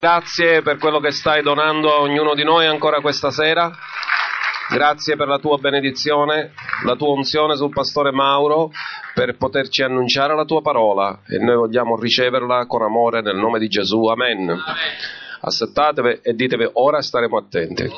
Grazie per quello che stai donando a ognuno di noi ancora questa sera. Grazie per la tua benedizione, la tua unzione sul pastore Mauro per poterci annunciare la tua parola, e noi vogliamo riceverla con amore nel nome di Gesù. Amen. Amen. Assettatevi e ditevi: ora staremo attenti.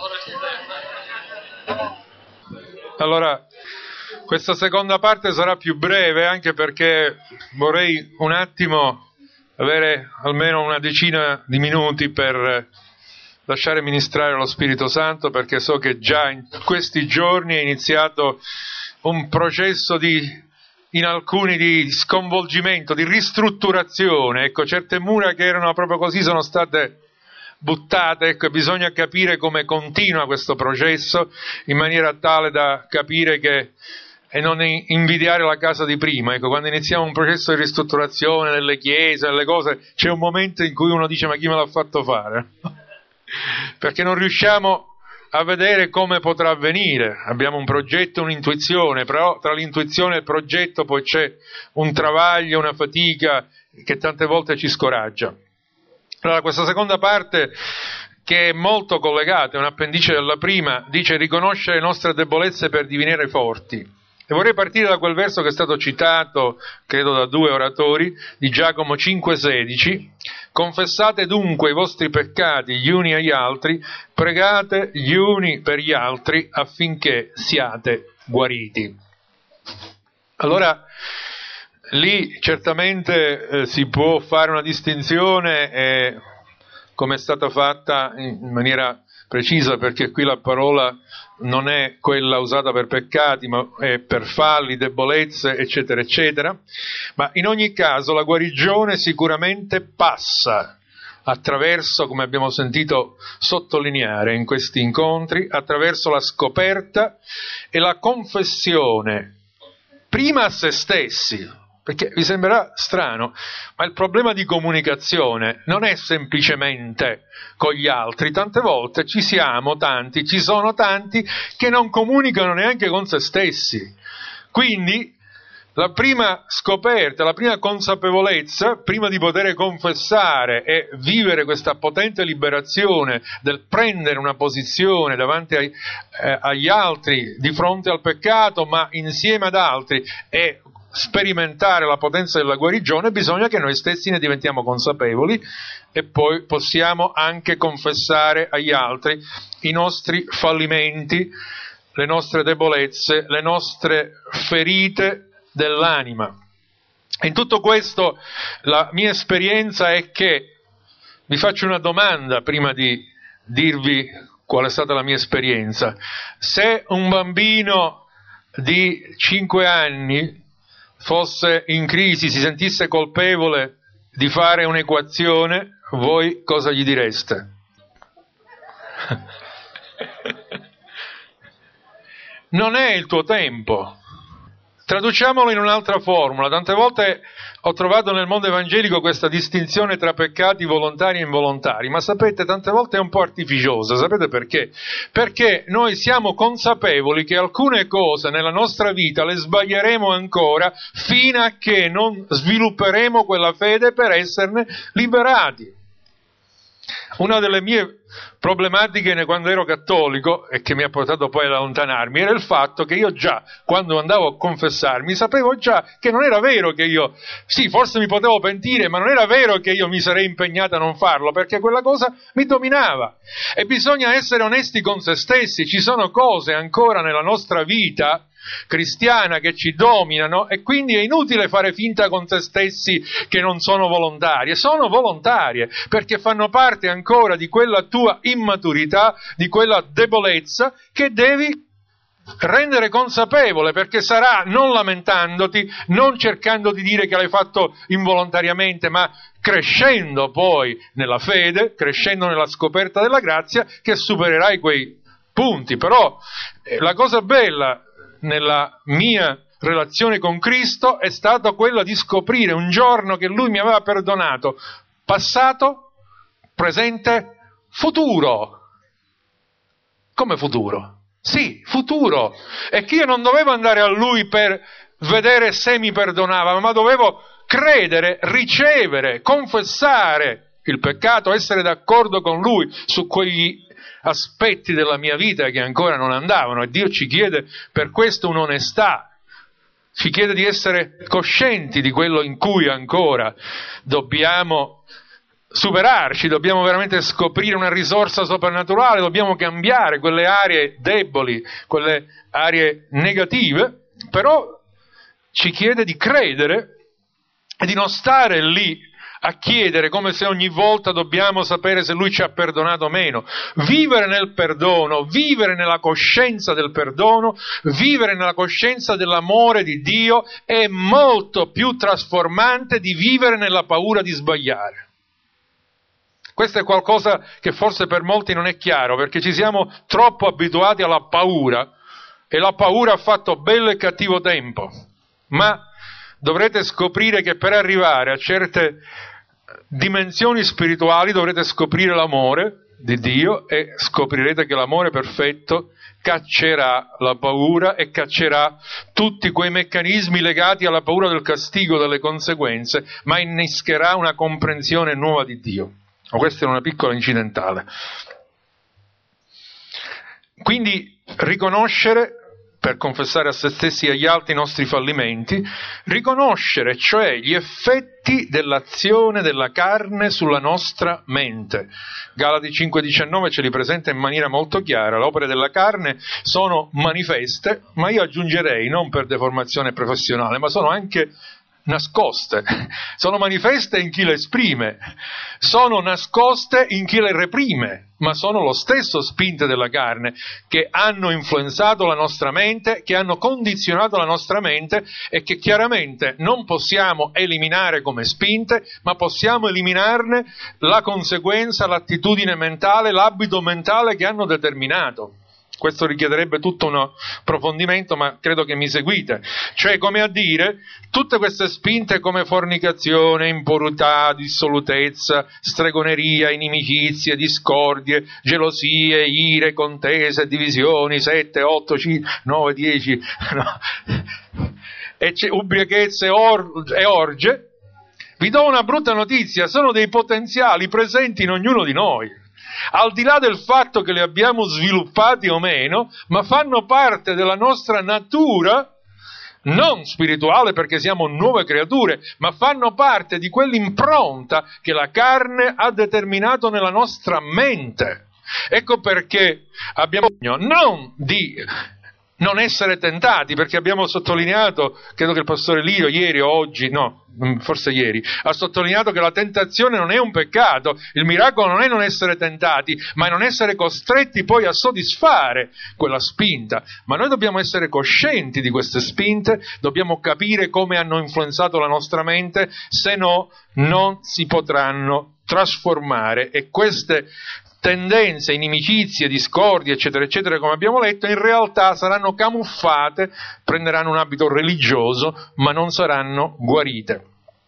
Allora, questa seconda parte sarà più breve, anche perché vorrei un attimo avere almeno una decina di minuti per lasciare ministrare lo Spirito Santo, perché so che già in questi giorni è iniziato un processo in alcuni di sconvolgimento, di ristrutturazione. Ecco, certe mura che erano proprio così sono state buttate, ecco, e bisogna capire come continua questo processo, in maniera tale da capire che e non invidiare la casa di prima. Ecco, quando iniziamo un processo di ristrutturazione delle chiese, delle cose, c'è un momento in cui uno dice: ma chi me l'ha fatto fare? Perché non riusciamo a vedere come potrà avvenire. Abbiamo un progetto, un'intuizione, però tra l'intuizione e il progetto poi c'è un travaglio, una fatica che tante volte ci scoraggia. Allora, questa seconda parte, che è molto collegata, è un appendice della prima, dice: riconoscere le nostre debolezze per divenire forti. E vorrei partire da quel verso che è stato citato, credo da due oratori, di Giacomo 5,16. Confessate dunque i vostri peccati gli uni agli altri, pregate gli uni per gli altri affinché siate guariti. Allora, lì certamente si può fare una distinzione, come è stata fatta in maniera precisa, perché qui la parola non è quella usata per peccati, ma è per falli, debolezze, eccetera, eccetera. Ma in ogni caso la guarigione sicuramente passa attraverso, come abbiamo sentito sottolineare in questi incontri, attraverso la scoperta e la confessione, prima a se stessi. Perché vi sembrerà strano, ma il problema di comunicazione non è semplicemente con gli altri. Tante volte ci sono tanti che non comunicano neanche con se stessi. Quindi la prima scoperta, la prima consapevolezza, prima di poter confessare e vivere questa potente liberazione del prendere una posizione davanti agli altri, di fronte al peccato, ma insieme ad altri, e sperimentare la potenza della guarigione, bisogna che noi stessi ne diventiamo consapevoli e poi possiamo anche confessare agli altri i nostri fallimenti, le nostre debolezze, le nostre ferite dell'anima. In tutto questo la mia esperienza è che, vi faccio una domanda prima di dirvi qual è stata la mia esperienza: se un bambino di 5 anni fosse in crisi, si sentisse colpevole di fare un'equazione, voi cosa gli direste? Non è il tuo tempo. Traduciamolo in un'altra formula. Tante volte ho trovato nel mondo evangelico questa distinzione tra peccati volontari e involontari, ma sapete, tante volte è un po' artificiosa. Sapete perché? Perché noi siamo consapevoli che alcune cose nella nostra vita le sbaglieremo ancora fino a che non svilupperemo quella fede per esserne liberati. Una delle mie problematiche quando ero cattolico, e che mi ha portato poi ad allontanarmi, era il fatto che io già, quando andavo a confessarmi, sapevo già che non era vero che io, sì, forse mi potevo pentire, ma non era vero che io mi sarei impegnato a non farlo, perché quella cosa mi dominava. E bisogna essere onesti con se stessi. Ci sono cose ancora nella nostra vita cristiana che ci dominano, e quindi è inutile fare finta con se stessi che non sono volontarie. Sono volontarie perché fanno parte ancora di quella tua immaturità, di quella debolezza che devi rendere consapevole, perché sarà non lamentandoti, non cercando di dire che l'hai fatto involontariamente, ma crescendo poi nella fede, crescendo nella scoperta della grazia, che supererai quei punti. Però la cosa bella nella mia relazione con Cristo è stata quella di scoprire un giorno che Lui mi aveva perdonato, passato, presente, futuro. Come futuro? Sì, futuro. E che io non dovevo andare a Lui per vedere se mi perdonava, ma dovevo credere, ricevere, confessare il peccato, essere d'accordo con Lui su quegli aspetti della mia vita che ancora non andavano, e Dio ci chiede per questo un'onestà, ci chiede di essere coscienti di quello in cui ancora dobbiamo superarci, dobbiamo veramente scoprire una risorsa soprannaturale, dobbiamo cambiare quelle aree deboli, quelle aree negative, però ci chiede di credere e di non stare lì a chiedere come se ogni volta dobbiamo sapere se Lui ci ha perdonato o meno. Vivere nel perdono, vivere nella coscienza del perdono, vivere nella coscienza dell'amore di Dio è molto più trasformante di vivere nella paura di sbagliare. Questo è qualcosa che forse per molti non è chiaro, perché ci siamo troppo abituati alla paura, e la paura ha fatto bello e cattivo tempo, ma dovrete scoprire che per arrivare a certe dimensioni spirituali dovrete scoprire l'amore di Dio, e scoprirete che l'amore perfetto caccerà la paura e caccerà tutti quei meccanismi legati alla paura del castigo, delle conseguenze, ma innescherà una comprensione nuova di Dio. Questa è una piccola incidentale. Quindi riconoscere, per confessare a se stessi e agli altri i nostri fallimenti, riconoscere cioè gli effetti dell'azione della carne sulla nostra mente. Galati 5,19 ce li presenta in maniera molto chiara. Le opere della carne sono manifeste, ma io aggiungerei non per deformazione professionale, ma sono anche nascoste, sono manifeste in chi le esprime, sono nascoste in chi le reprime, ma sono lo stesso spinte della carne che hanno influenzato la nostra mente, che hanno condizionato la nostra mente e che chiaramente non possiamo eliminare come spinte, ma possiamo eliminarne la conseguenza, l'attitudine mentale, l'abito mentale che hanno determinato. Questo richiederebbe tutto un approfondimento, ma credo che mi seguite. Cioè, come a dire, tutte queste spinte come fornicazione, impurità, dissolutezza, stregoneria, inimicizie, discordie, gelosie, ire, contese, divisioni, 7, 8, 9, 10, ubriachezze e orge, vi do una brutta notizia, sono dei potenziali presenti in ognuno di noi. Al di là del fatto che li abbiamo sviluppati o meno, ma fanno parte della nostra natura, non spirituale perché siamo nuove creature, ma fanno parte di quell'impronta che la carne ha determinato nella nostra mente. Ecco perché abbiamo bisogno non di non essere tentati, perché abbiamo sottolineato, credo che il pastore Lirio ieri o oggi, no, forse ieri, ha sottolineato che la tentazione non è un peccato, il miracolo non è non essere tentati, ma è non essere costretti poi a soddisfare quella spinta. Ma noi dobbiamo essere coscienti di queste spinte, dobbiamo capire come hanno influenzato la nostra mente, se no non si potranno trasformare, e queste tendenze, inimicizie, discordie, eccetera, eccetera, come abbiamo letto, in realtà saranno camuffate, prenderanno un abito religioso, ma non saranno guarite.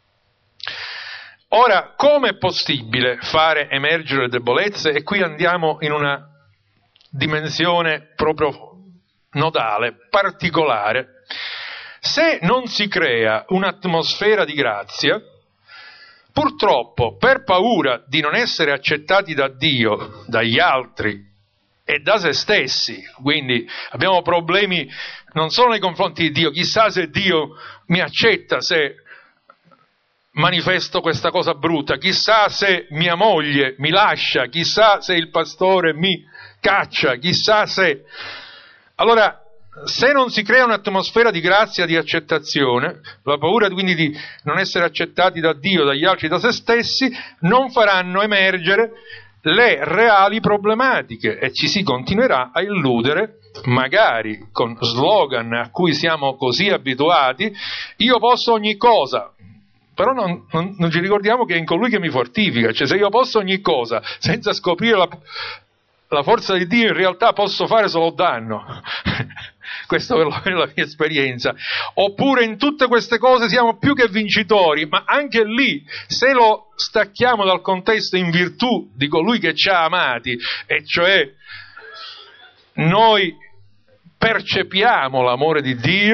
Ora, come è possibile fare emergere le debolezze? E qui andiamo in una dimensione proprio nodale, particolare. Se non si crea un'atmosfera di grazia, purtroppo, per paura di non essere accettati da Dio, dagli altri e da se stessi, quindi abbiamo problemi non solo nei confronti di Dio, chissà se Dio mi accetta se manifesto questa cosa brutta, chissà se mia moglie mi lascia, chissà se il pastore mi caccia, chissà se... Allora, se non si crea un'atmosfera di grazia, di accettazione, la paura quindi di non essere accettati da Dio, dagli altri, da se stessi, non faranno emergere le reali problematiche e ci si continuerà a illudere, magari con slogan a cui siamo così abituati: io posso ogni cosa. Però non ci ricordiamo che è in colui che mi fortifica, cioè se io posso ogni cosa senza scoprire la forza di Dio, in realtà posso fare solo danno. Questa è la mia esperienza. Oppure in tutte queste cose siamo più che vincitori, ma anche lì, se lo stacchiamo dal contesto in virtù di colui che ci ha amati, e cioè noi percepiamo l'amore di Dio,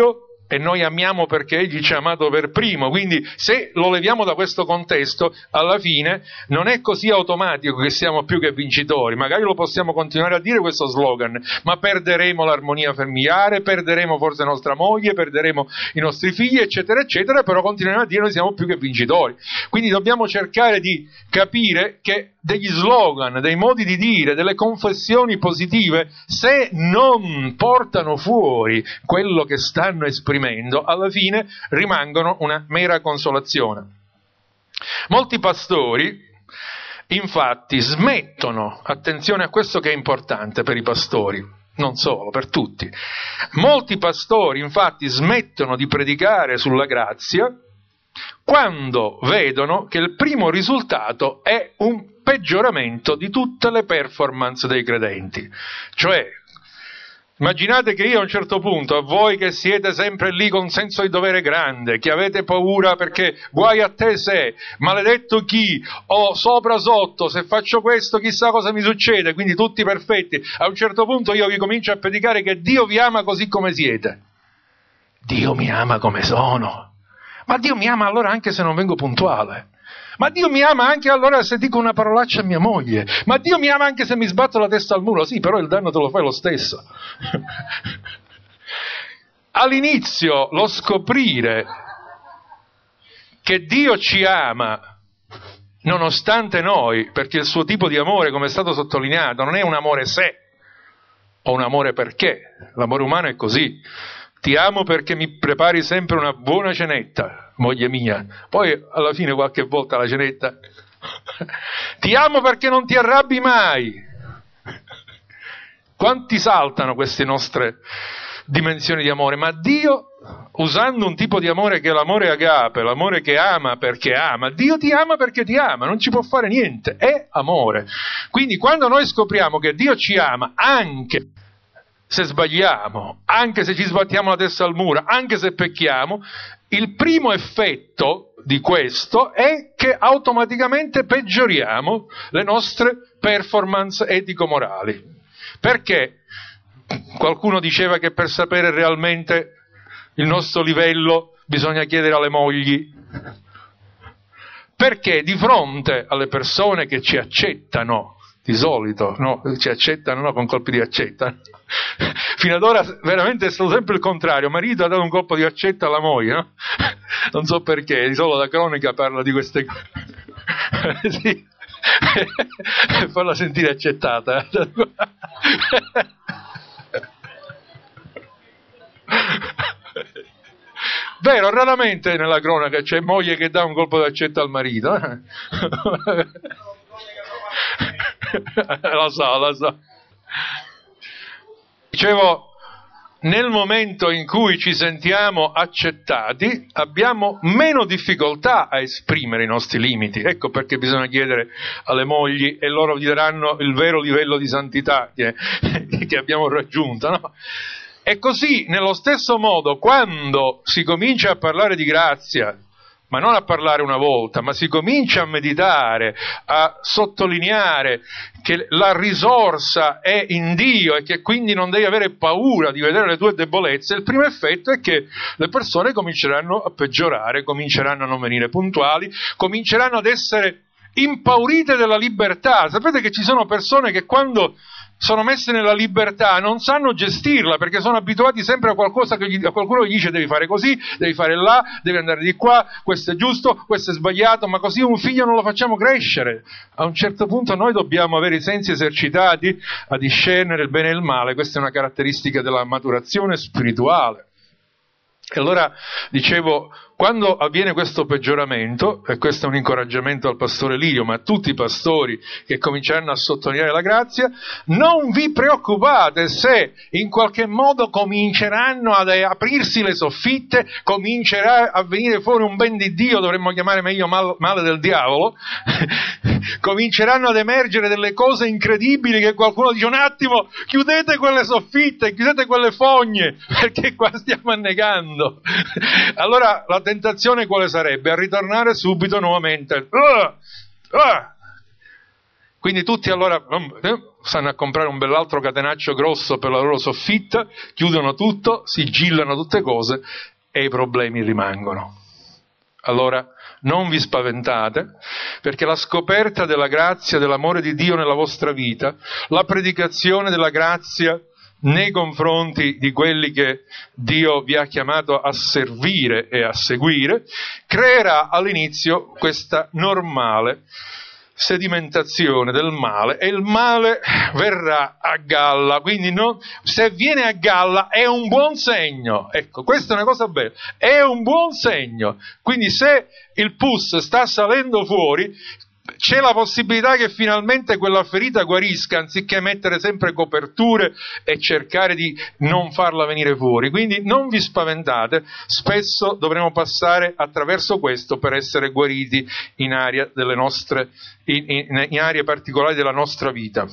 e noi amiamo perché Egli ci ha amato per primo. Quindi se lo leviamo da questo contesto, alla fine non è così automatico che siamo più che vincitori. Magari lo possiamo continuare a dire questo slogan, ma perderemo l'armonia familiare, perderemo forse nostra moglie, perderemo i nostri figli, eccetera eccetera, però continueremo a dire noi siamo più che vincitori. Quindi dobbiamo cercare di capire che degli slogan, dei modi di dire, delle confessioni positive, se non portano fuori quello che stanno esprimendo, alla fine rimangono una mera consolazione. Molti pastori, infatti, smettono, attenzione a questo che è importante per i pastori, non solo, per tutti, molti pastori, infatti, smettono di predicare sulla grazia quando vedono che il primo risultato è un peggioramento di tutte le performance dei credenti. Cioè, immaginate che io a un certo punto, a voi che siete sempre lì con senso di dovere grande, che avete paura perché guai a te se, maledetto chi, o sopra sotto, se faccio questo chissà cosa mi succede, quindi tutti perfetti, a un certo punto io vi comincio a predicare che Dio vi ama così come siete. Dio mi ama come sono. Ma Dio mi ama allora anche se non vengo puntuale. Ma Dio mi ama anche allora se dico una parolaccia a mia moglie. Ma Dio mi ama anche se mi sbatto la testa al muro. Sì, però il danno te lo fai lo stesso. All'inizio lo scoprire che Dio ci ama nonostante noi, perché il suo tipo di amore, come è stato sottolineato, non è un amore se o un amore perché. L'amore umano è così. Ti amo perché mi prepari sempre una buona cenetta, moglie mia. Poi alla fine qualche volta la cenetta. Ti amo perché non ti arrabbi mai. Quanti saltano queste nostre dimensioni di amore? Ma Dio, usando un tipo di amore che è l'amore agape, l'amore che ama perché ama, Dio ti ama perché ti ama, non ci può fare niente, è amore. Quindi quando noi scopriamo che Dio ci ama anche se sbagliamo, anche se ci sbattiamo la testa al muro, anche se pecchiamo, il primo effetto di questo è che automaticamente peggioriamo le nostre performance etico-morali. Perché qualcuno diceva che per sapere realmente il nostro livello bisogna chiedere alle mogli? Perché di fronte alle persone che ci accettano, di solito, no, ci accettano, no, con colpi di accetta. Fino ad ora veramente è stato sempre il contrario, marito ha dato un colpo di accetta alla moglie, no? Non so perché, solo la cronaca parla di queste cose. Sì. Farla sentire accettata. Vero, raramente nella cronaca c'è moglie che dà un colpo di accetta al marito. Lo so. Dicevo, nel momento in cui ci sentiamo accettati, abbiamo meno difficoltà a esprimere i nostri limiti. Ecco perché bisogna chiedere alle mogli e loro vi daranno il vero livello di santità che abbiamo raggiunto, no? E così, nello stesso modo, quando si comincia a parlare di grazia, ma non a parlare una volta, ma si comincia a meditare, a sottolineare che la risorsa è in Dio e che quindi non devi avere paura di vedere le tue debolezze, il primo effetto è che le persone cominceranno a peggiorare, cominceranno a non venire puntuali, cominceranno ad essere impaurite della libertà. Sapete che ci sono persone che quando sono messe nella libertà non sanno gestirla perché sono abituati sempre a qualcosa a qualcuno gli dice devi fare così, devi fare là, devi andare di qua, questo è giusto, questo è sbagliato, ma così un figlio non lo facciamo crescere. A un certo punto noi dobbiamo avere i sensi esercitati a discernere il bene e il male. Questa è una caratteristica della maturazione spirituale. E allora dicevo, quando avviene questo peggioramento, e questo è un incoraggiamento al pastore Lirio, ma a tutti i pastori che cominceranno a sottolineare la grazia, non vi preoccupate se in qualche modo cominceranno ad aprirsi le soffitte, comincerà a venire fuori un ben di Dio, dovremmo chiamare meglio male del diavolo, cominceranno ad emergere delle cose incredibili che qualcuno dice un attimo, chiudete quelle soffitte, chiudete quelle fogne, perché qua stiamo annegando. Allora la tentazione quale sarebbe? A ritornare subito nuovamente. Quindi tutti allora stanno a comprare un bell'altro catenaccio grosso per la loro soffitta, chiudono tutto, sigillano tutte cose e i problemi rimangono. Allora non vi spaventate, perché la scoperta della grazia, dell'amore di Dio nella vostra vita, la predicazione della grazia nei confronti di quelli che Dio vi ha chiamato a servire e a seguire, creerà all'inizio questa normale sedimentazione del male, e il male verrà a galla. Quindi se viene a galla è un buon segno. Ecco, questa è una cosa bella, è un buon segno. Quindi se il pus sta salendo fuori, c'è la possibilità che finalmente quella ferita guarisca, anziché mettere sempre coperture e cercare di non farla venire fuori. Quindi non vi spaventate, spesso dovremo passare attraverso questo per essere guariti in aree particolari della nostra vita.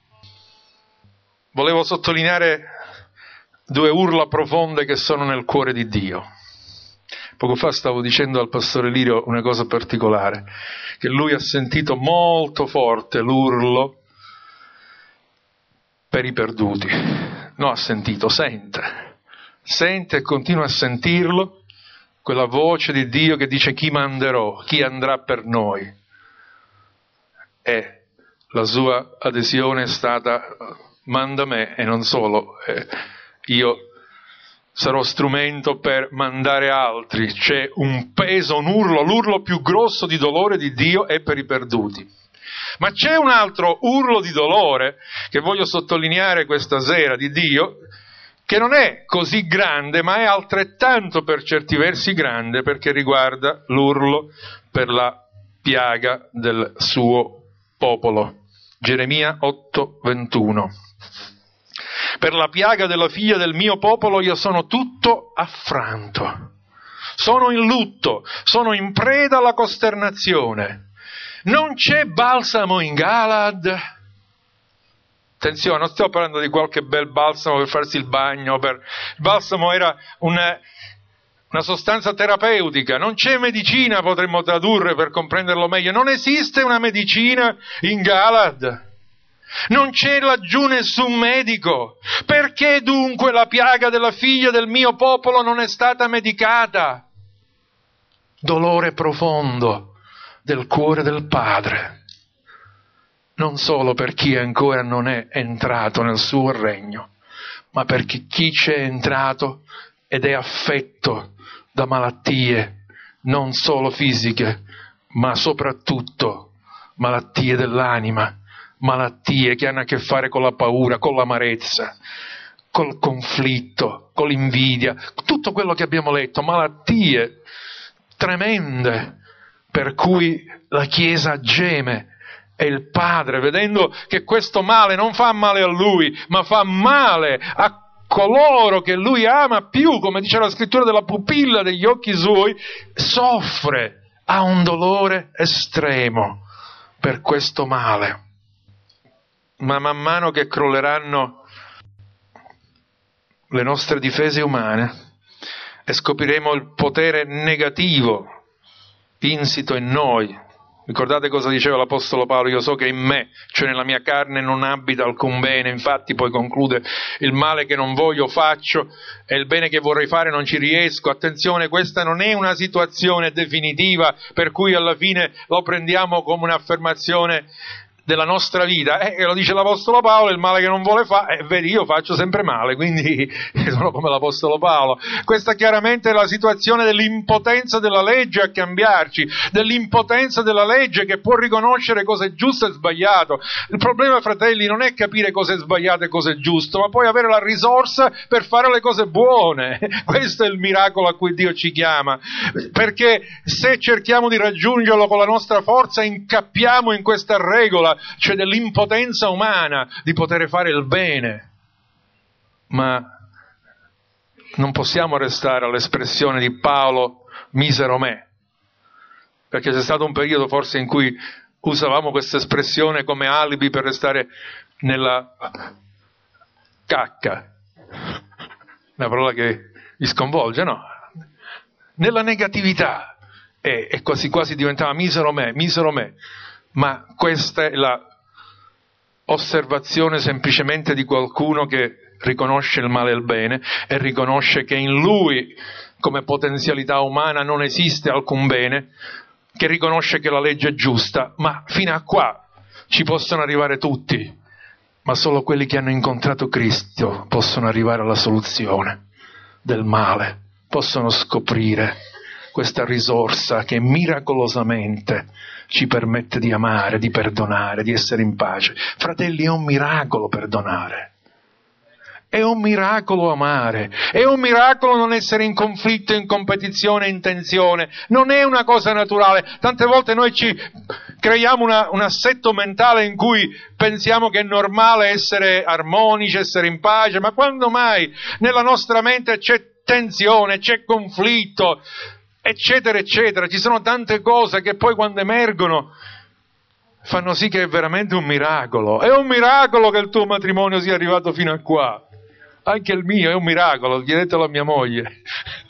Volevo sottolineare due urla profonde che sono nel cuore di Dio. Poco fa stavo dicendo al pastore Lirio una cosa particolare, che lui ha sentito molto forte l'urlo per i perduti. No, sente e continua a sentirlo, quella voce di Dio che dice: chi manderò, chi andrà per noi? E la sua adesione è stata: manda me, e non solo, io sarò strumento per mandare altri. C'è un peso, un urlo, l'urlo più grosso di dolore di Dio è per i perduti. Ma c'è un altro urlo di dolore che voglio sottolineare questa sera di Dio, che non è così grande, ma è altrettanto per certi versi grande, perché riguarda l'urlo per la piaga del suo popolo. Geremia 8:21. Per la piaga della figlia del mio popolo io sono tutto affranto, sono in lutto, sono in preda alla costernazione. Non c'è balsamo in Galad. Attenzione, non stiamo parlando di qualche bel balsamo per farsi il bagno. Il balsamo era una sostanza terapeutica. Non c'è medicina, potremmo tradurre per comprenderlo meglio. Non esiste una medicina in Galad. Non c'è laggiù nessun medico. Perché dunque la piaga della figlia del mio popolo non è stata medicata? Dolore profondo del cuore del Padre, non solo per chi ancora non è entrato nel suo regno, ma per chi c'è entrato ed è affetto da malattie non solo fisiche, ma soprattutto malattie dell'anima, malattie che hanno a che fare con la paura, con l'amarezza, col conflitto, con l'invidia, tutto quello che abbiamo letto, malattie tremende per cui la Chiesa geme, e il Padre, vedendo che questo male non fa male a Lui, ma fa male a coloro che Lui ama più, come dice la scrittura, della pupilla degli occhi Suoi, soffre, ha un dolore estremo per questo male. Ma man mano che crolleranno le nostre difese umane e scopriremo il potere negativo insito in noi. Ricordate cosa diceva l'Apostolo Paolo? Io so che in me, cioè nella mia carne, non abita alcun bene, infatti poi conclude: il male che non voglio faccio e il bene che vorrei fare non ci riesco. Attenzione, questa non è una situazione definitiva per cui alla fine lo prendiamo come un'affermazione della nostra vita, lo dice l'Apostolo Paolo, il male che non vuole fare, vedi, io faccio sempre male, quindi sono come l'Apostolo Paolo. Questa chiaramente è la situazione dell'impotenza della legge a cambiarci, dell'impotenza della legge che può riconoscere cosa è giusto e sbagliato. Il problema, fratelli, non è capire cosa è sbagliato e cosa è giusto, ma poi avere la risorsa per fare le cose buone. Questo è il miracolo a cui Dio ci chiama, perché se cerchiamo di raggiungerlo con la nostra forza, incappiamo in questa regola, cioè dell'impotenza umana di poter fare il bene. Ma non possiamo restare all'espressione di Paolo misero me, perché c'è stato un periodo forse in cui usavamo questa espressione come alibi per restare nella cacca, una parola che vi sconvolge, no? Nella negatività, e quasi quasi diventava misero me. Ma questa è la osservazione semplicemente di qualcuno che riconosce il male e il bene e riconosce che in lui come potenzialità umana non esiste alcun bene, che riconosce che la legge è giusta, ma fino a qua ci possono arrivare tutti, ma solo quelli che hanno incontrato Cristo possono arrivare alla soluzione del male, possono scoprire questa risorsa che miracolosamente ci permette di amare, di perdonare, di essere in pace. Fratelli, è un miracolo perdonare. È un miracolo amare, è un miracolo non essere in conflitto, in competizione, in tensione, non è una cosa naturale. Tante volte noi ci creiamo un assetto mentale in cui pensiamo che è normale essere armonici, essere in pace, ma quando mai nella nostra mente c'è tensione, c'è conflitto, eccetera, eccetera. Ci sono tante cose che poi quando emergono fanno sì che è veramente un miracolo. È un miracolo che il tuo matrimonio sia arrivato fino a qua. Anche il mio è un miracolo, chiedetelo a mia moglie.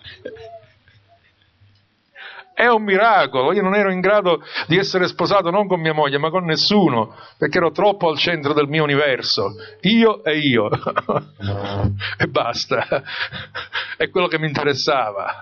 È un miracolo, io non ero in grado di essere sposato non con mia moglie ma con nessuno, perché ero troppo al centro del mio universo, io e io, e basta, è quello che mi interessava.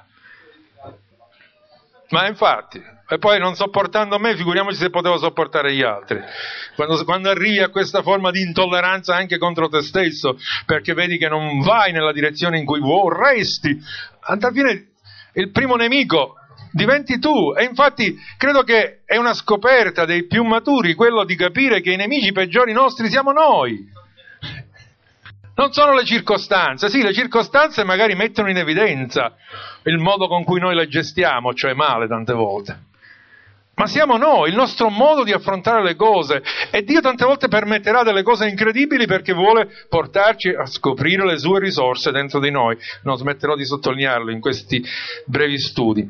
Ma infatti, e poi non sopportando me, figuriamoci se potevo sopportare gli altri. Quando arrivi a questa forma di intolleranza anche contro te stesso, perché vedi che non vai nella direzione in cui vorresti, alla fine il primo nemico diventi tu. E infatti credo che è una scoperta dei più maturi quello di capire che i nemici peggiori nostri siamo noi. Non sono le circostanze, sì, le circostanze magari mettono in evidenza il modo con cui noi le gestiamo, cioè male tante volte. Ma siamo noi, il nostro modo di affrontare le cose. E Dio tante volte permetterà delle cose incredibili perché vuole portarci a scoprire le sue risorse dentro di noi. Non smetterò di sottolinearlo in questi brevi studi.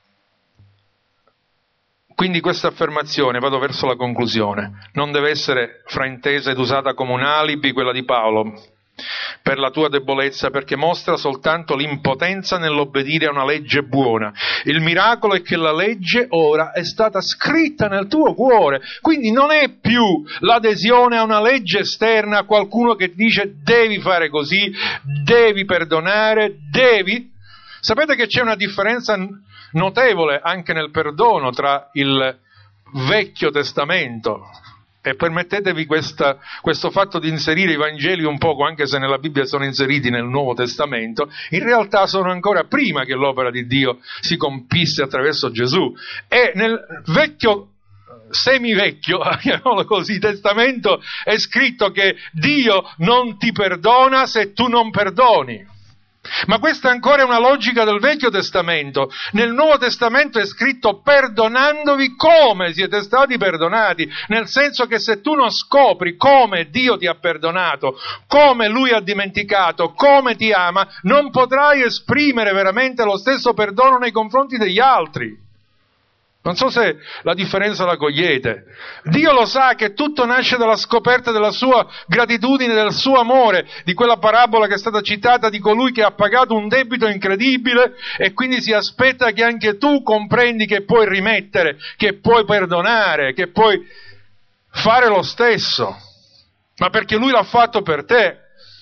Quindi questa affermazione, vado verso la conclusione, non deve essere fraintesa ed usata come un alibi, quella di Paolo, per la tua debolezza, perché mostra soltanto l'impotenza nell'obbedire a una legge buona. Il miracolo è che la legge ora è stata scritta nel tuo cuore, quindi non è più l'adesione a una legge esterna, a qualcuno che dice devi fare così, devi perdonare, devi. Sapete che c'è una differenza notevole anche nel perdono tra il Vecchio Testamento. E permettetevi questo fatto di inserire i Vangeli un poco, anche se nella Bibbia sono inseriti nel Nuovo Testamento, in realtà sono ancora prima che l'opera di Dio si compisse attraverso Gesù. E nel vecchio, semivecchio, chiamiamolo così, testamento è scritto che Dio non ti perdona se tu non perdoni. Ma questa ancora è una logica del Vecchio Testamento. Nel Nuovo Testamento è scritto perdonandovi come siete stati perdonati, nel senso che se tu non scopri come Dio ti ha perdonato, come Lui ha dimenticato, come ti ama, non potrai esprimere veramente lo stesso perdono nei confronti degli altri. Non so se la differenza la cogliete. Dio lo sa che tutto nasce dalla scoperta della sua gratitudine, del suo amore, di quella parabola che è stata citata di colui che ha pagato un debito incredibile e quindi si aspetta che anche tu comprendi che puoi rimettere, che puoi perdonare, che puoi fare lo stesso, ma perché Lui l'ha fatto per te.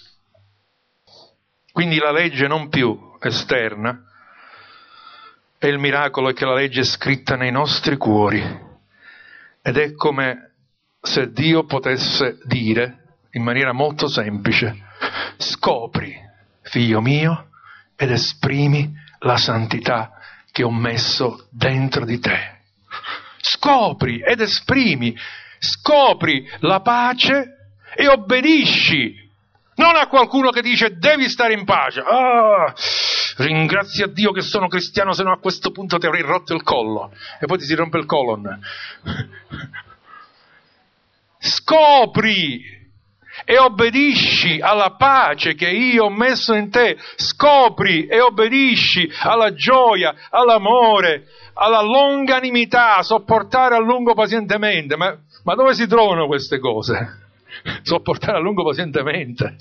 Quindi la legge non più esterna, e il miracolo è che la legge è scritta nei nostri cuori ed è come se Dio potesse dire in maniera molto semplice: scopri, figlio mio, ed esprimi la santità che ho messo dentro di te. Scopri ed esprimi, scopri la pace e obbedisci. Non a qualcuno che dice devi stare in pace. Ringrazia Dio che sono cristiano, se no a questo punto ti avrei rotto il collo. E poi ti si rompe il colon. Scopri e obbedisci alla pace che io ho messo in te. Scopri e obbedisci alla gioia, all'amore, alla longanimità, a sopportare a lungo pazientemente. Ma dove si trovano queste cose? Sopportare a lungo pazientemente.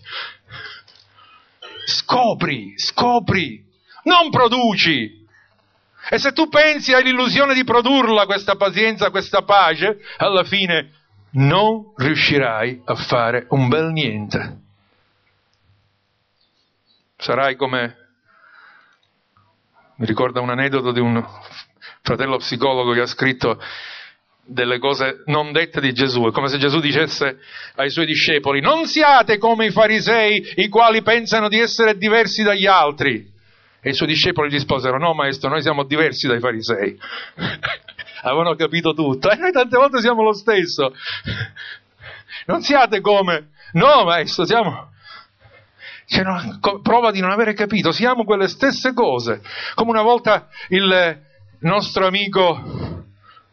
Scopri, non produci. E se tu pensi hai l'illusione di produrla questa pazienza, questa pace, alla fine non riuscirai a fare un bel niente. Sarai come Mi ricorda un aneddoto di un fratello psicologo che ha scritto delle cose non dette di Gesù. È come se Gesù dicesse ai suoi discepoli: non siate come i farisei, i quali pensano di essere diversi dagli altri. E i suoi discepoli risposero: no maestro, noi siamo diversi dai farisei. Avevano capito tutto, e noi tante volte siamo lo stesso. Non siate come, no maestro, siamo... Cioè, no, prova di non avere capito, siamo quelle stesse cose. Come una volta il nostro amico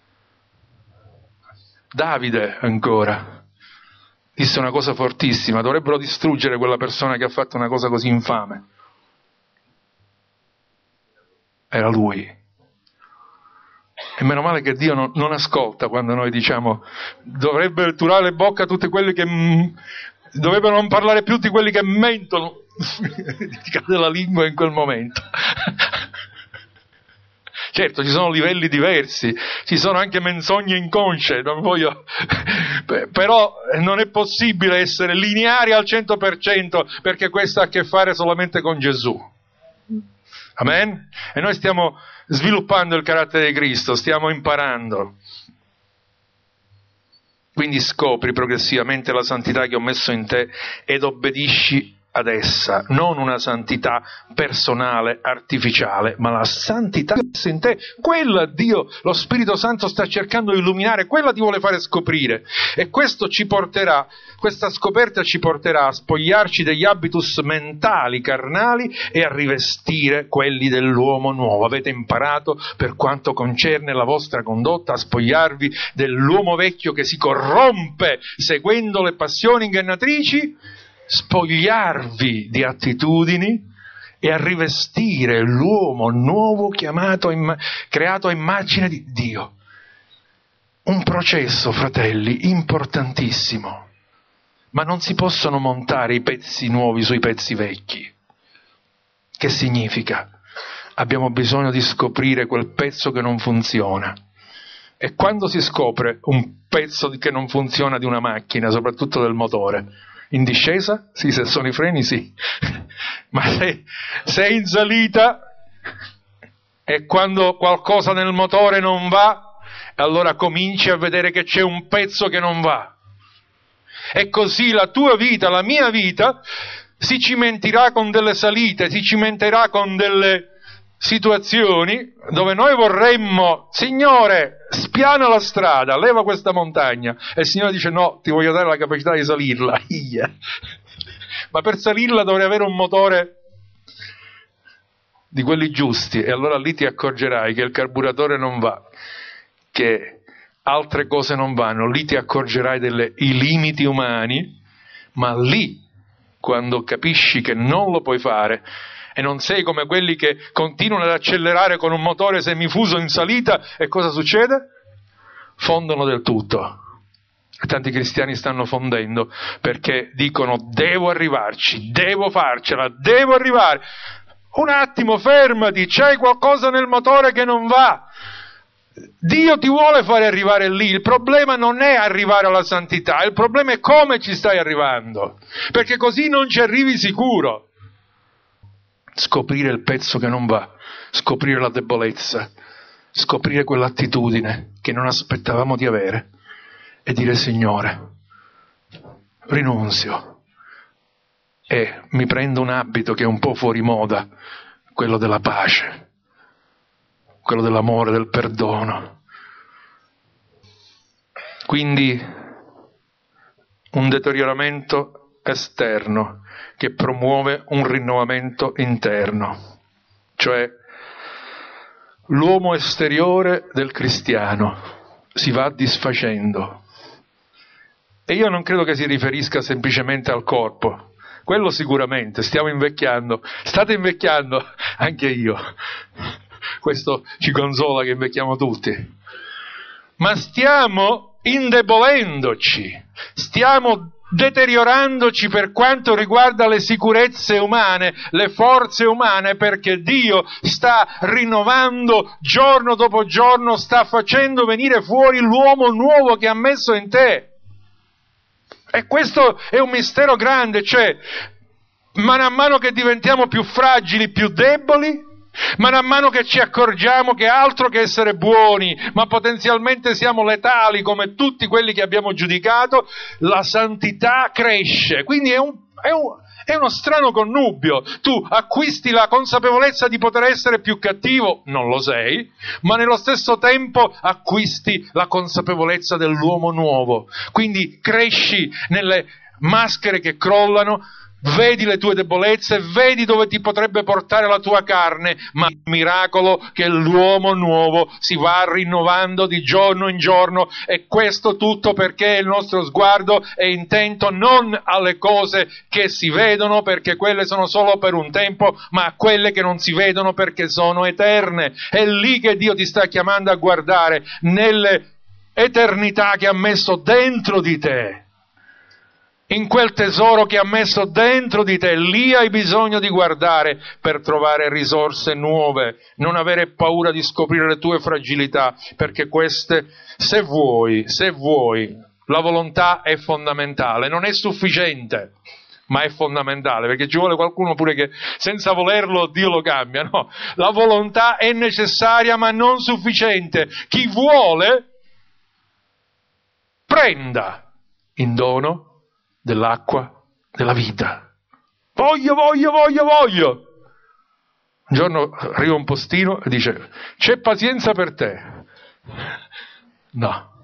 Davide ancora disse una cosa fortissima: dovrebbero distruggere quella persona che ha fatto una cosa così infame. Era lui. E meno male che Dio non ascolta quando noi diciamo: dovrebbe turare le bocche a tutti quelli che dovrebbero non parlare più di quelli che mentono. Ti cade la lingua in quel momento. Certo, ci sono livelli diversi, ci sono anche menzogne inconsce, non voglio... però non è possibile essere lineari al 100%, perché questo ha a che fare solamente con Gesù. Amen? E noi stiamo sviluppando il carattere di Cristo, stiamo imparando. Quindi scopri progressivamente la santità che ho messo in te ed obbedisci ad essa, non una santità personale, artificiale, ma la santità che ho messo in te, quella Dio, lo Spirito Santo sta cercando di illuminare, quella ti vuole fare scoprire. E questo ci porterà, questa scoperta ci porterà a spogliarci degli habitus mentali, carnali, e a rivestire quelli dell'uomo nuovo. Avete imparato, per quanto concerne la vostra condotta, a spogliarvi dell'uomo vecchio che si corrompe seguendo le passioni ingannatrici, spogliarvi di attitudini e a rivestire l'uomo nuovo creato a immagine di Dio. Un processo, fratelli, importantissimo, ma non si possono montare i pezzi nuovi sui pezzi vecchi. Che significa? Abbiamo bisogno di scoprire quel pezzo che non funziona. E quando si scopre un pezzo che non funziona di una macchina, soprattutto del motore, in discesa? Sì, se sono i freni sì. Ma se è in salita e quando qualcosa nel motore non va, allora cominci a vedere che c'è un pezzo che non va. E così la tua vita, la mia vita, si cimenterà con delle salite, si cimenterà con delle situazioni dove noi vorremmo: Signore, spiana la strada, leva questa montagna. E il Signore dice: no, ti voglio dare la capacità di salirla. Ma per salirla dovrei avere un motore di quelli giusti, e allora lì ti accorgerai che il carburatore non va, che altre cose non vanno, lì ti accorgerai dei limiti umani, ma lì, quando capisci che non lo puoi fare, e non sei come quelli che continuano ad accelerare con un motore semifuso in salita, e cosa succede? Fondono del tutto. E tanti cristiani stanno fondendo perché dicono: devo arrivarci, devo farcela, devo arrivare. Un attimo, fermati, c'hai qualcosa nel motore che non va. Dio ti vuole fare arrivare lì. Il problema non è arrivare alla santità, il problema è come ci stai arrivando, perché così non ci arrivi sicuro. Scoprire il pezzo che non va, scoprire la debolezza, scoprire quell'attitudine che non aspettavamo di avere e dire: Signore, rinunzio e mi prendo un abito che è un po' fuori moda, quello della pace, quello dell'amore, del perdono. Quindi un deterioramento esterno che promuove un rinnovamento interno, cioè l'uomo esteriore del cristiano si va disfacendo. E io non credo che si riferisca semplicemente al corpo, quello sicuramente, stiamo invecchiando, state invecchiando, anche io, questo ci consola che invecchiamo tutti, ma stiamo indebolendoci, stiamo deteriorandoci per quanto riguarda le sicurezze umane, le forze umane, perché Dio sta rinnovando giorno dopo giorno, sta facendo venire fuori l'uomo nuovo che ha messo in te. E questo è un mistero grande, cioè man mano che diventiamo più fragili, più deboli, Man mano che ci accorgiamo che altro che essere buoni, ma potenzialmente siamo letali come tutti quelli che abbiamo giudicato, la santità cresce. Quindi è uno strano connubio. Tu acquisti la consapevolezza di poter essere più cattivo, non lo sei, ma nello stesso tempo acquisti la consapevolezza dell'uomo nuovo. Quindi cresci nelle maschere che crollano, vedi le tue debolezze, vedi dove ti potrebbe portare la tua carne, ma il miracolo che l'uomo nuovo si va rinnovando di giorno in giorno, e questo tutto perché il nostro sguardo è intento non alle cose che si vedono, perché quelle sono solo per un tempo, ma a quelle che non si vedono perché sono eterne. È lì che Dio ti sta chiamando a guardare, nelle eternità che ha messo dentro di te. In quel tesoro che ha messo dentro di te, lì hai bisogno di guardare per trovare risorse nuove, non avere paura di scoprire le tue fragilità, perché queste, se vuoi, la volontà è fondamentale, non è sufficiente, ma è fondamentale, perché ci vuole qualcuno pure che senza volerlo Dio lo cambia, no? La volontà è necessaria ma non sufficiente. Chi vuole, prenda in dono dell'acqua della vita. Voglio. Un giorno arriva un postino e dice: c'è pazienza per te? No.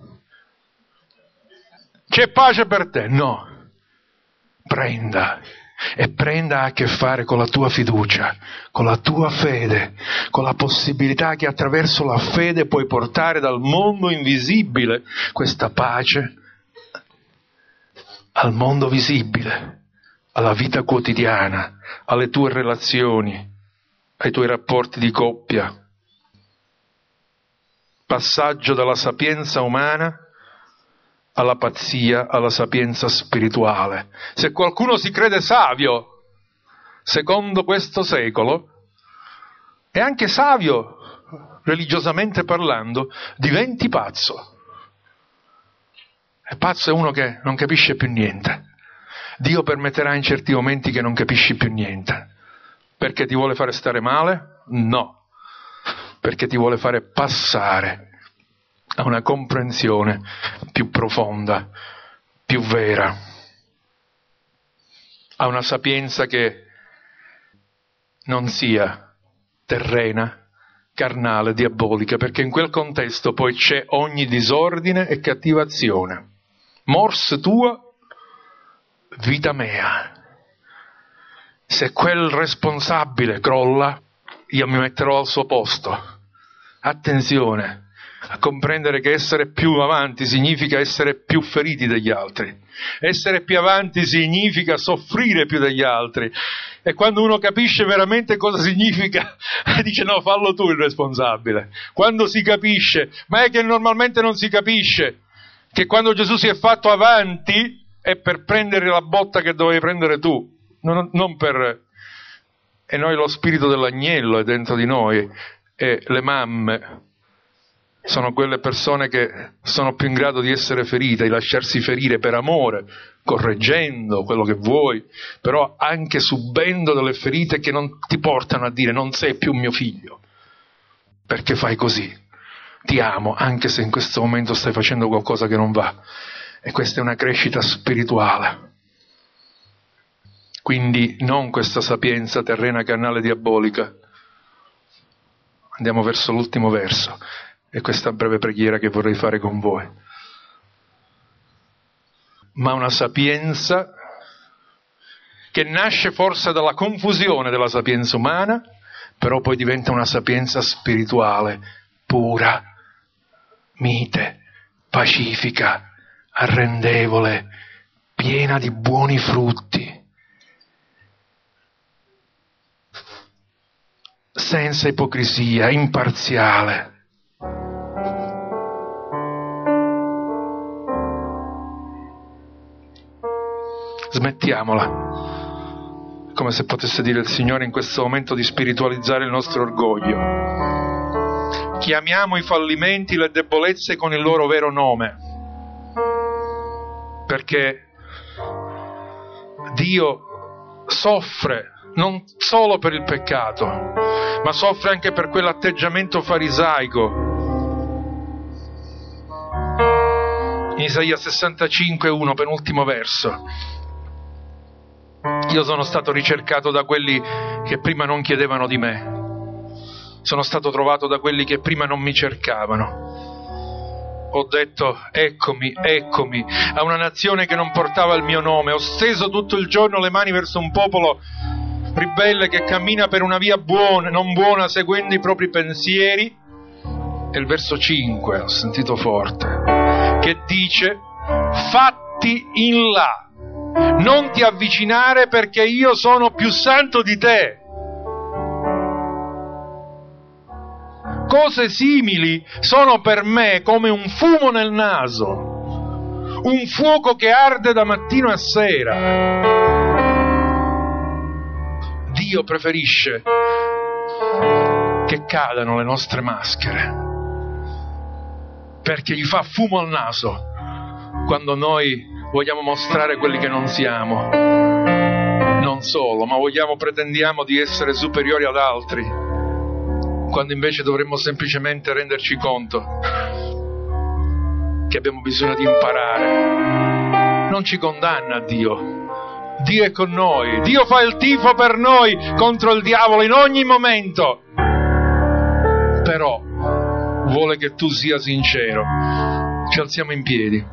C'è pace per te? No. Prenda. E prenda a che fare con la tua fiducia, con la tua fede, con la possibilità che attraverso la fede puoi portare dal mondo invisibile questa pace al mondo visibile, alla vita quotidiana, alle tue relazioni, ai tuoi rapporti di coppia. Passaggio dalla sapienza umana alla pazzia, alla sapienza spirituale. Se qualcuno si crede savio, secondo questo secolo, e anche savio, religiosamente parlando, diventi pazzo. E pazzo è uno che non capisce più niente. Dio permetterà in certi momenti che non capisci più niente. Perché ti vuole fare stare male? No. Perché ti vuole fare passare a una comprensione più profonda, più vera, a una sapienza che non sia terrena, carnale, diabolica, perché in quel contesto poi c'è ogni disordine e cattiva azione. Mors tua, vita mea. Se quel responsabile crolla, io mi metterò al suo posto. Attenzione a comprendere che essere più avanti significa essere più feriti degli altri. Essere più avanti significa soffrire più degli altri. E quando uno capisce veramente cosa significa, dice no, fallo tu il responsabile. Quando si capisce, ma è che normalmente non si capisce, che quando Gesù si è fatto avanti è per prendere la botta che dovevi prendere tu, non per... E noi lo spirito dell'agnello è dentro di noi, e le mamme sono quelle persone che sono più in grado di essere ferite, di lasciarsi ferire per amore, correggendo quello che vuoi, però anche subendo delle ferite che non ti portano a dire non sei più mio figlio, perché fai così. Ti amo, anche se in questo momento stai facendo qualcosa che non va. E questa è una crescita spirituale. Quindi non questa sapienza terrena, carnale, diabolica. Andiamo verso l'ultimo verso. E questa breve preghiera che vorrei fare con voi. Ma una sapienza che nasce forse dalla confusione della sapienza umana, però poi diventa una sapienza spirituale, pura, mite, pacifica, arrendevole, piena di buoni frutti, senza ipocrisia, imparziale. Smettiamola, come se potesse dire il Signore in questo momento, di spiritualizzare il nostro orgoglio. Chiamiamo i fallimenti, le debolezze con il loro vero nome, perché Dio soffre non solo per il peccato, ma soffre anche per quell'atteggiamento farisaico. In Isaia 65:1, penultimo verso: io sono stato ricercato da quelli che prima non chiedevano di me, sono stato trovato da quelli che prima non mi cercavano. Ho detto: eccomi, eccomi, a una nazione che non portava il mio nome. Ho steso tutto il giorno le mani verso un popolo ribelle che cammina per una via buona, non buona, seguendo i propri pensieri. E il verso 5, ho sentito forte, che dice: fatti in là, non ti avvicinare perché io sono più santo di te. Cose simili sono per me come un fumo nel naso, un fuoco che arde da mattino a sera. Dio preferisce che cadano le nostre maschere, perché gli fa fumo al naso quando noi vogliamo mostrare quelli che non siamo. Non solo, ma pretendiamo di essere superiori ad altri, quando invece dovremmo semplicemente renderci conto che abbiamo bisogno di imparare. Non ci condanna Dio. Dio è con noi. Dio fa il tifo per noi contro il diavolo in ogni momento. Però vuole che tu sia sincero. Ci alziamo in piedi.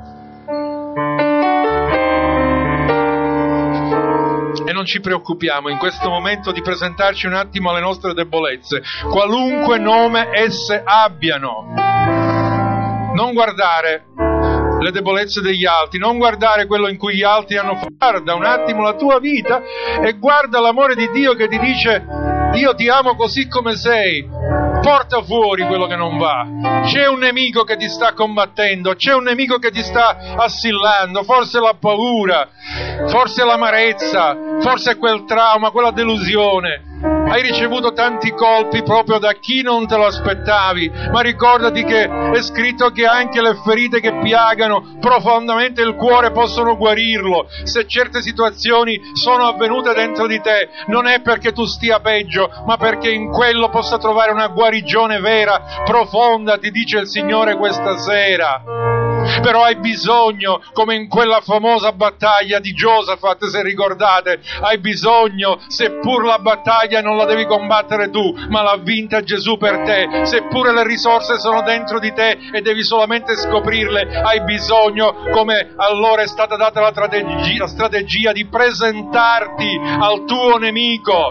E non ci preoccupiamo in questo momento di presentarci un attimo alle nostre debolezze, qualunque nome esse abbiano. Non guardare le debolezze degli altri, non guardare quello in cui gli altri hanno fatto. Guarda un attimo la tua vita e guarda l'amore di Dio che ti dice: io ti amo così come sei. Porta fuori quello che non va. C'è un nemico che ti sta combattendo, c'è un nemico che ti sta assillando, forse la paura, forse l'amarezza, forse quel trauma, quella delusione. Hai ricevuto tanti colpi proprio da chi non te lo aspettavi, ma ricordati che è scritto che anche le ferite che piagano profondamente il cuore possono guarirlo. Se certe situazioni sono avvenute dentro di te, non è perché tu stia peggio, ma perché in quello possa trovare una guarigione vera, profonda, ti dice il Signore questa sera. Però hai bisogno, come in quella famosa battaglia di Giosafat, se ricordate, hai bisogno, seppur la battaglia non la devi combattere tu, ma l'ha vinta Gesù per te, seppure le risorse sono dentro di te e devi solamente scoprirle, hai bisogno, come allora è stata data la strategia di presentarti al tuo nemico.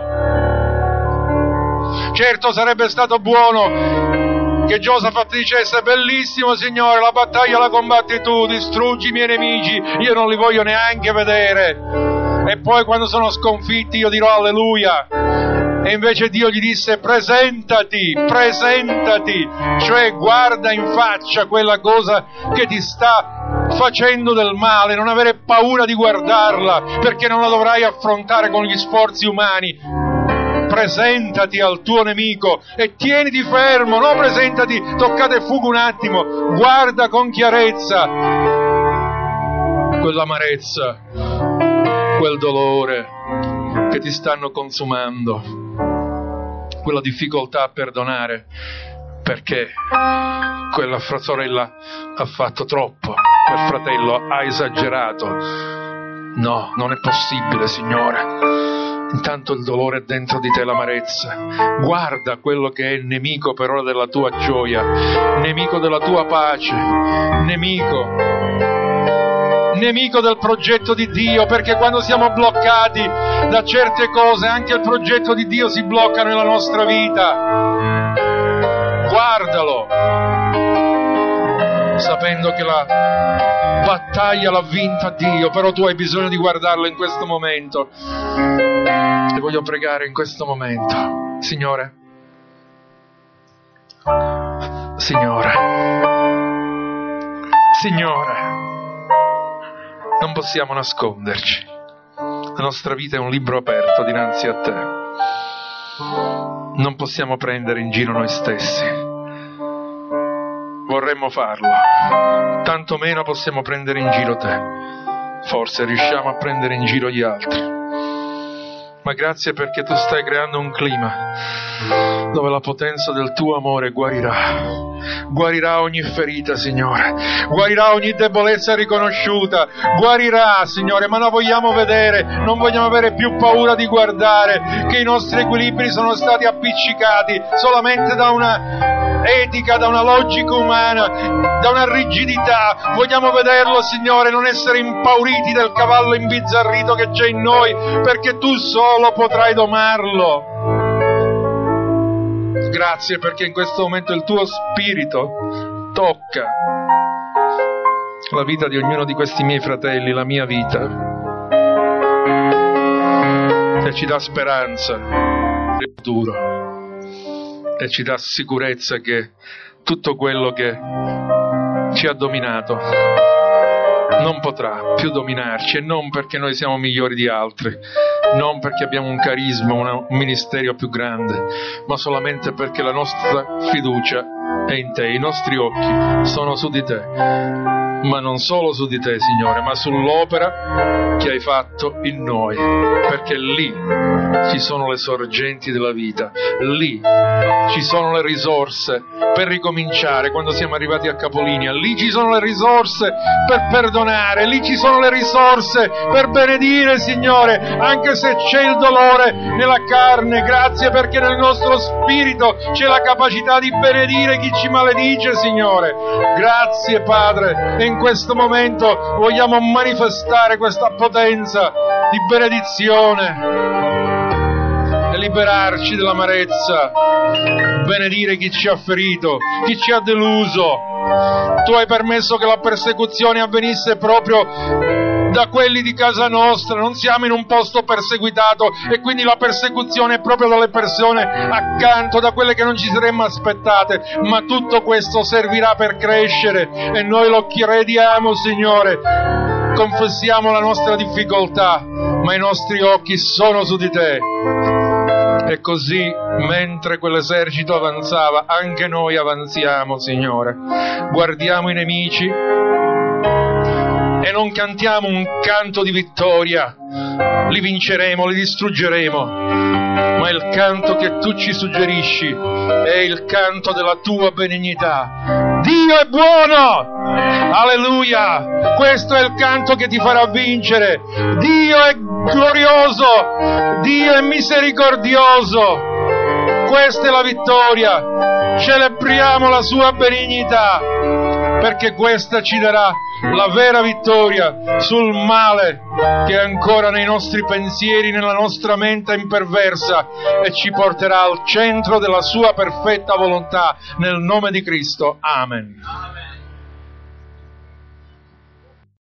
Certo, sarebbe stato buono che Giosafat dicesse: bellissimo Signore, la battaglia la combatti tu, distruggi i miei nemici, io non li voglio neanche vedere, e poi quando sono sconfitti io dirò alleluia. E invece Dio gli disse: presentati, cioè guarda in faccia quella cosa che ti sta facendo del male, non avere paura di guardarla, perché non la dovrai affrontare con gli sforzi umani. Presentati al tuo nemico e tieniti fermo, non presentati, toccate e fuga un attimo, guarda con chiarezza quell'amarezza, quel dolore che ti stanno consumando, quella difficoltà a perdonare perché quella sorella ha fatto troppo, quel fratello ha esagerato. No, non è possibile, Signore. Intanto il dolore è dentro di te, l'amarezza. Guarda quello che è nemico per ora della tua gioia, nemico della tua pace, nemico del progetto di Dio, perché quando siamo bloccati da certe cose anche il progetto di Dio si blocca nella nostra vita. Guardalo, sapendo che la battaglia l'ha vinta Dio, però tu hai bisogno di guardarlo in questo momento. Ti voglio pregare in questo momento, Signore, non possiamo nasconderci, la nostra vita è un libro aperto dinanzi a te, non possiamo prendere in giro noi stessi, vorremmo farlo, tanto meno possiamo prendere in giro te, forse riusciamo a prendere in giro gli altri. ma grazie perché tu stai creando un clima dove la potenza del tuo amore guarirà ogni ferita, Signore, guarirà ogni debolezza riconosciuta, guarirà, Signore, ma noi vogliamo vedere, non vogliamo avere più paura di guardare che i nostri equilibri sono stati appiccicati solamente da una etica, da una logica umana, da una rigidità. Vogliamo vederlo, Signore, non essere impauriti del cavallo imbizzarrito che c'è in noi, perché tu solo potrai domarlo. Grazie perché in questo momento il tuo spirito tocca la vita di ognuno di questi miei fratelli, la mia vita, e ci dà speranza del futuro, e ci dà sicurezza che tutto quello che ci ha dominato non potrà più dominarci, e non perché noi siamo migliori di altri, non perché abbiamo un carisma, un ministero più grande, ma solamente perché la nostra fiducia è in te, i nostri occhi sono su di te, ma non solo su di te, Signore, ma sull'opera che hai fatto in noi, perché lì ci sono le sorgenti della vita, lì ci sono le risorse per ricominciare quando siamo arrivati a capolinea, lì ci sono le risorse per perdonare, lì ci sono le risorse per benedire, Signore, anche se c'è il dolore nella carne. Grazie perché nel nostro spirito c'è la capacità di benedire chi ci maledice, Signore. Grazie, Padre, e in questo momento vogliamo manifestare questa potenza di benedizione e liberarci dell'amarezza, benedire chi ci ha ferito, chi ci ha deluso. Tu hai permesso che la persecuzione avvenisse proprio da quelli di casa nostra, non siamo in un posto perseguitato, e quindi la persecuzione è proprio dalle persone accanto, da quelle che non ci saremmo aspettate, ma tutto questo servirà per crescere, e noi lo crediamo, Signore. Confessiamo la nostra difficoltà, ma i nostri occhi sono su di te. E così, mentre quell'esercito avanzava, anche noi avanziamo, Signore. Guardiamo i nemici e non cantiamo un canto di vittoria, li vinceremo, li distruggeremo, ma il canto che tu ci suggerisci è il canto della tua benignità. Dio è buono! Alleluia! Questo è il canto che ti farà vincere. Dio è glorioso! Dio è misericordioso! Questa è la vittoria! Celebriamo la sua benignità, perché questa ci darà la vera vittoria sul male che è ancora nei nostri pensieri, nella nostra mente imperversa, e ci porterà al centro della sua perfetta volontà, nel nome di Cristo. Amen.